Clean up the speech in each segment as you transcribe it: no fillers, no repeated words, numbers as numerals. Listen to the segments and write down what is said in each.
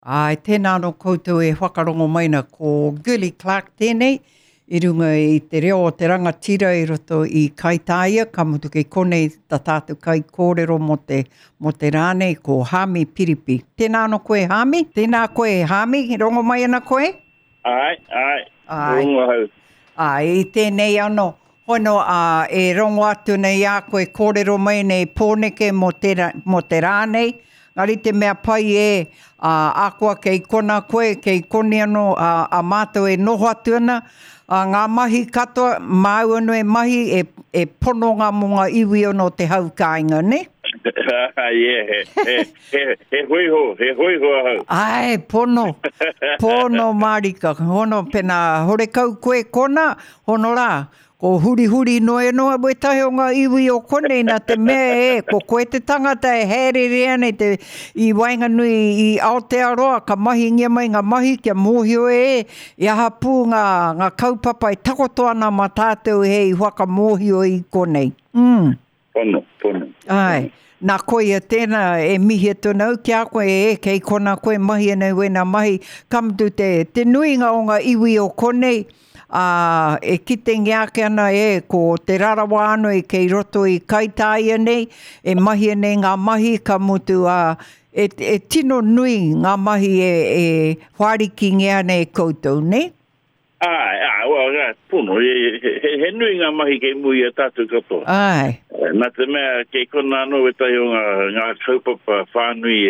Ai, tēnā no koutou e whakarongo maina ko Gilly Clark tēnei, I runga I te reo o te rangatira I roto I Kaitaia, ka mutu kei konei ta tātou kai kōrero mo te rānei ko Hami Piripi. Tēnā no koe Hami? Tēnā koe Hami, rongo mai ana koe? Ai. Rongo hau. Ai, I tēnei ano, hono e rongo atu nei a koe kōrero mai nei pōneke mo te rānei, ngari te mea pai ākua kei kona koe, kei koni ano a mātou e noho atu ana, ngā mahi katoa, māu anu e mahi e pono ngā monga iwi ono te hau kāinga, ne? He hoi ho hau. Ai, pono marika, hono pena horekau koe kona, hono rā. Ko huri noa we tahi o ngā iwi o konei na te mea ko koe te tangata e hērere ane I Wainganui I Aotearoa, ka mahi ngia mai ngā mahi kia mōhio I aha pū ngā kaupapa e takoto ana ma tātou hei whaka mōhio I konei. Pono. Ai. Nā koe tēnā e mihi tōnau kia koe kei kona koe mahi ane wena mahi kamtu te nuinga o ngā iwi o konei e kite ngiake ana ko te rarawa ano kei roto I Kaitaia nei, e mahi nei ngā mahi ka mutu e tino nui ngā mahi e whariki ngia nei koutou, nei? Well, pono, he nui ngā mahi kei mui a tātou katoa. Ai. Nā te mea kei kona anō e tai o ngā kaupapa whānui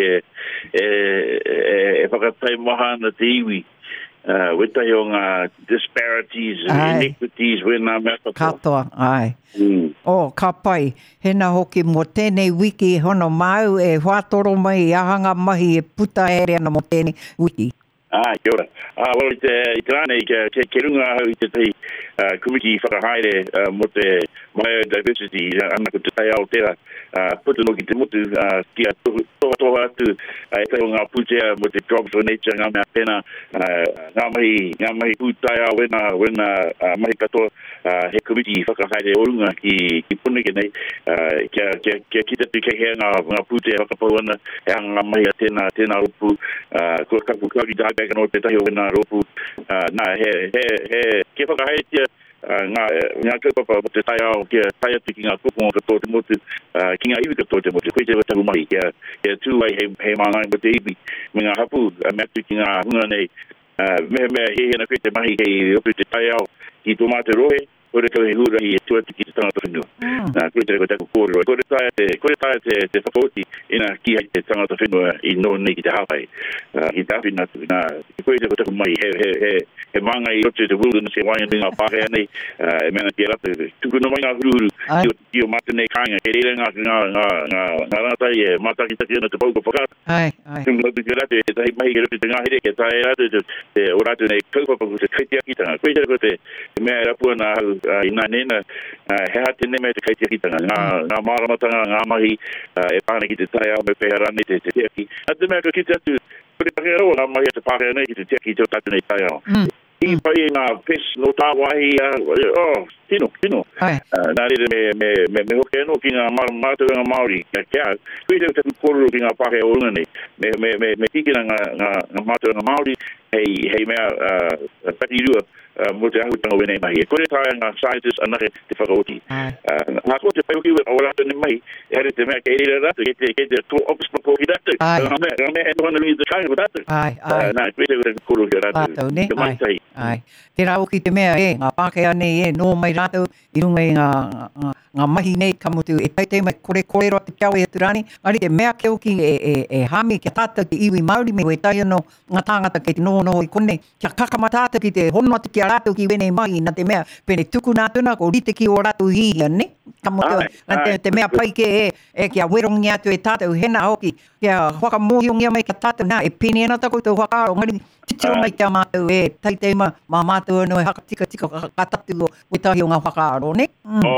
e whakatai maha ana te iwi. Wetahi o ngā disparities and inequities wena mea katoa. Katoa, ai. Ka pai. Hena hoki mo tēnei wiki hono mau e whātoro mai I ahanga mahi e puta ere ana mo tēnei wiki. Kia ora. Well, I te rānei, ke runga hau I te tei kumiki whakahaere mo te biodiversity, ana ko te tai Aoteara, putu no ki te motu, kia toha atu, e tai o ngā pūtea mo te Jobs for Nature, ngā mea pena, ngā mahi pūtai wena mahi katoa, he kumiki whakahaere o runga ki puneke nei, kia kitatu kei hea ngā pūtea whakapau ana, e anga ngā mahi a tēnā rupu, kua kapu kauri tāpeka no te tahi o wena rupu, ke whakahaetia, ngā kaupapa mo te tai ao kia tai atu ki ngā kuponga katoa te motu, ki ngā iwi katoa te motu, koe te watahu mahi, kia tūwai hei māngai mo te iwi, me ngā hapu, me atu ki ngā hunga nei, mea hena koe te mahi kei opu te tai ao, ki tō māte rohe, kore kau he hurahi e tuatu ki te tangata whenua. Koe te reko tako kōrero. Kore taia te whakaoti ina ki hai te tangata whenua I no nei ki te hawai. Ki te awhina tu. Koe te reko tako mai. He manga I roto te wilderness e waia ngā pāhea nei. E mena ki rata. Tuku no mai ngā huru. Ki o mata nei kāinga. Ke reira ngā rangatai e mātaki taki ana te pauka whakata. Ai. Tuku rata ki rata. E tahi mahi ki roto te ngāhere. Ke tae rata. O rata nei kaupapa ko te kaitiakitanga. Koe te reko te mea rapua nā hau ina nena he hate ne me te kaitiakitanga ngā māramatanga ngā mahi e pāne ki te tai ao me peharane te teaki a te mea ka ki te atu kore pakeroa ngā mahi a te pākea nei ki te teaki te o tatu nei tai ao I pai ngā pes no tā wahi tino nā rere me hoke anō ki ngā mātua ngā Māori kia koe te taku kororo ki ngā pākea o runga nei me kikina ngā mātua ngā Māori hei mea patirua mo te ahutanga wenei mahi. E kore taia ngā scientists anake te whakaoti. Ngā ko te paiuki o rātou ni mahi, e hare te mea kei rira rātou, kei te tō opus pako ki rātou. Ngā mea e nohana nui te kāinga ko rātou. Nā, koe te wera koro ki rātou. Te maitai. Tērā oki te mea ngā Pākehā nei no mai rātou, I runga I ngā mahi nei ka mutu e taitei mai kore roa te kiawe atu rāni. Ngari te mea ke oki e hami kia tātou ki iwi Māori me we tai anō ngā tāngata kei te noho I konei. Kia kakamatātou ki te hono atu kia rātou ki wenei mai na te mea pene tuku nā tuna ko rite ki o rātou hihia, ne? Ka mutu te mea pai ke kia werongi atu e tātou hena hoki kia whakamōhiongia mai kia tātou nā e pene ana tako tau whakaaro ngari titiro mai kia mātou e taitei mā mātou anō e haka tika ka tatu o wetahi o ngā whakaaro, ne?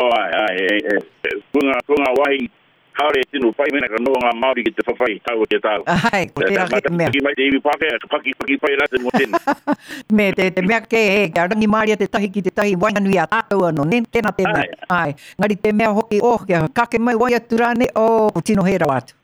Kunga wahi haere tino pai mena ka noa ngā Māori ki te whawhai tau o te tau. Ko tērā ki te mea. Ki mai te iwi Pākehā, ka paki pai rātou mo tēnā. Me te mea kia rangi Māori te tahi ki te tahi Wainganui a tātou anō, ne? Tēnā. Ngari te mea hoki kia kake mai wai atu rāne, tino hera wātu.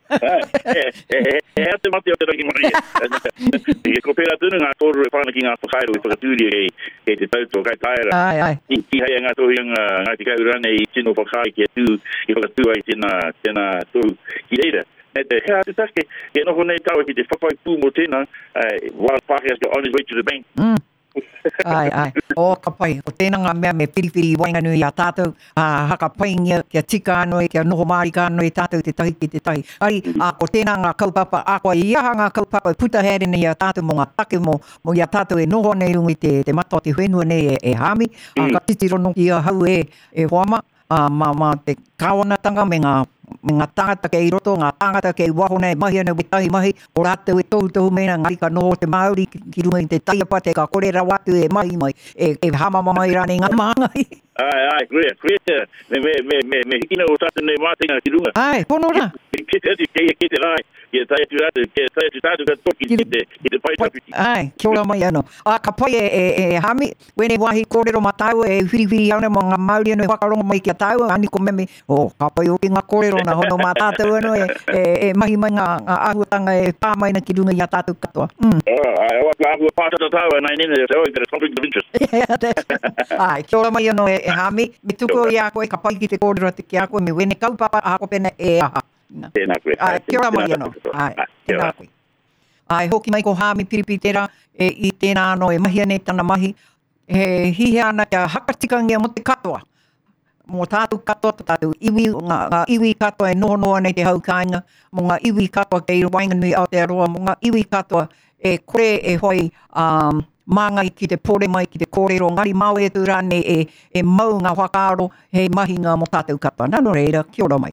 Hea te mate o te rangi mai. E ko pera tunu ngā tōru e whānaki ngā whakairo e whakatūri e te tauto kai taera. Ai. Ki hei ngā tōhi ngā te kaurane I tino whakai ki atu, I whakatū ai tēnā tōru ki reira. E te hea te take, e noho nei tau ki te whapai pū mo tēnā, while Pākehā is on his way to the bank. Ai. O ka pai, o tēnā ngā mea me piripiri wainganui a tātou, haka paingia, kia tika anoi, kia noho maari ka anoi tātou te tahi ki te tahi. Ari, ko tēnā ngā kaupapa, koa I aha ngā kaupapa, puta here nei a tātou mo ngā take mo ia tātou e noho nei rungi te mato te whenua nei e hami, ka titirono ki a hau e hoama, ma te kāwanatanga me ngā tangata kei roto, ngā tangata kei wahona e mahi ana tahi mahi, o rātou e tohu mena ngari ka noho te Māori ki runga I te taiapa te ka kore rawatu e mahi mai, e hamama mai rane ngā māngai. Ai, krea, me hikina o tātou nei mātinga ki runga. Ai, pono rā. Ke te rai, ke tai atu tātou ka toki ki te paitapiti. Ai, kia ora mai ano. Ka pai e hami, wene wahi kōrero ma tau e whiriwhiri ana mo ngā Māori ano e whakarongo mai kia tau, ani ko meme, ka pai o ki ngā kōrero na hono ma tātou ano e mahi mai ngā ahuatanga e pāmaina ki runga I a tātou katoa. Ai, o ka ahua pātata tau, nai nene, te oi, te topic of interest. Ai, kia ora mai ano e hami, me tuko I a koe, ka pai ki te kōrero te ki a koe, me wene kaupapa a ko pena e aha. Tēnā koe. Kia ora mai ano. Ai, tēnā koe. Ai, hoki mai ko hāmi piripi tērā, I tēnā ano e mahi ane tana mahi, he hihe ana kia hakatikangia mo te katoa. Mo tātou katoa, tātou iwi, ngā iwi katoa e nohonoa nei te haukainga, mo ngā iwi katoa kei Wainganui Aotearoa, mo ngā iwi katoa e kore e hoi māngai ki te pore mai ki te kōrero, ngari mau e tūrane e mau ngā whakaaro, he mahi ngā mo tātou katoa. Nano reira, kia ora mai.